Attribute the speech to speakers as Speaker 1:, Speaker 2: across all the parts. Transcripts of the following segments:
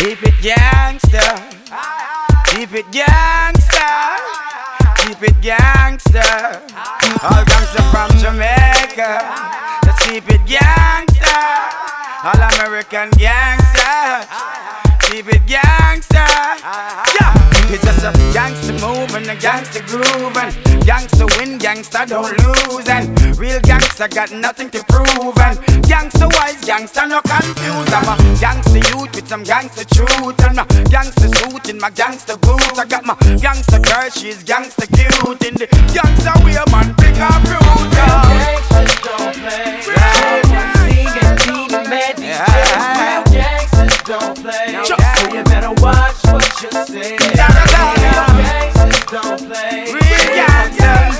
Speaker 1: Keep it gangster, keep it gangster, keep it gangster. All gangster from Jamaica, let's keep it gangster. All American gangster, keep it gangster. Yeah, it's just a gangster move and a gangster groove, and gangster win, gangster don't lose, and real gangster got nothing to prove, and gangster wise, gangster no confused. I'm a gangster youth with some gangster truth, and my gangster suit in my gangster boots. I got my gangster girl, she's gangster cute, in the gangster way, man, pick up fruit.
Speaker 2: Gangsters don't play. Real gangsters don't play. So you better watch what you say. Real gangsters don't play. Real gangsters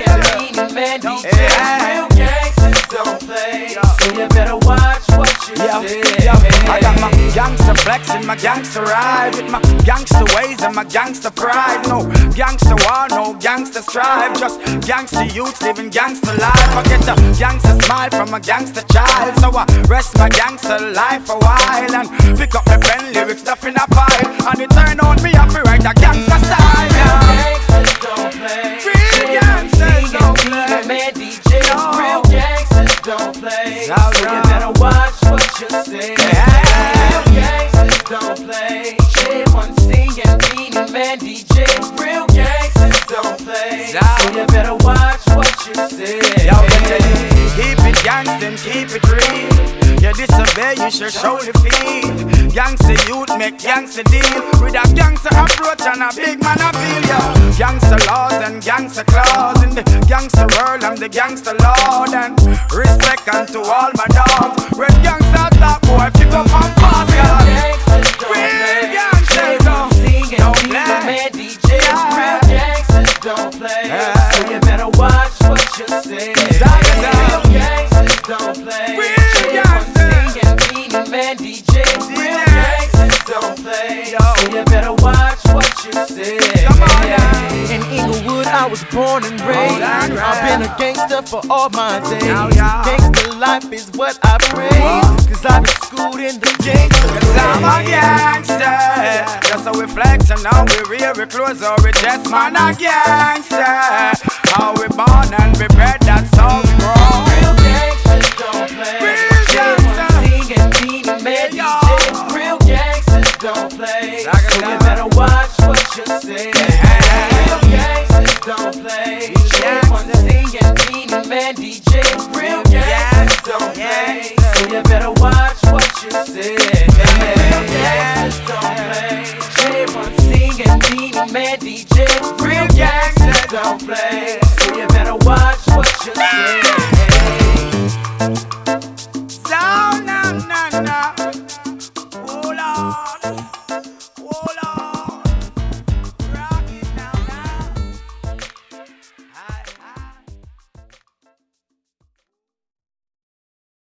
Speaker 2: don't play. So you better watch what you say.
Speaker 1: I got my gangster flex and my gangster ride, with my gangster ways and my gangster pride. No gangster war, no gangster strive, just gangster youth living gangster life. I get a gangster smile from a gangster child, so I rest my gangster life a while and pick up my pen, lyrics stuff in a pile, and it turn on me up to write a gangster style.
Speaker 2: Gangsters don't play.
Speaker 1: Real gangsters don't play.
Speaker 2: Man, DJ, real gangsters don't play. So you better watch what you say. Real gangsters don't play. J1C and Beanie Man DJ, real gangsters don't play. So you better watch what you say.
Speaker 1: Yo, keep it gangsta and keep it real. You disobey, you should show the feel. Gangsta youth make gangsta deal with a gangsta approach and a big man appeal. Yo, gangsta laws and gangsta claws in the gangsta world. I'm the gangsta lord, and respect unto all my dogs. Red gangsta top boy, pick up and pass. Real gangsters don't play.
Speaker 2: Real gangsters don't play. So you better watch what you say. Real gangsters don't play. Man, DJ, real gangsters don't play. So you better watch what you say.
Speaker 1: Come on now.
Speaker 2: In Inglewood, I was born and raised. I've been a gangster for all my days. Gangster life is what I praise, cause I've been schooled in the gangster.
Speaker 1: Cause I'm a gangster. Just how we flex and now we real, we close or we just man a gangster. How we born and we bred, that's how we grow.
Speaker 2: Real gangsters don't play.
Speaker 1: Real gangsters.
Speaker 2: Man, DJ, real gangsters don't play. So you better watch what you say. Real gangsters don't play. J1C and Beanie Man DJ, real gangsters don't play. So you better watch what you say. Real gangsters don't play. J1C and Beanie Man DJ, real gangsters don't play. So you better watch what you say.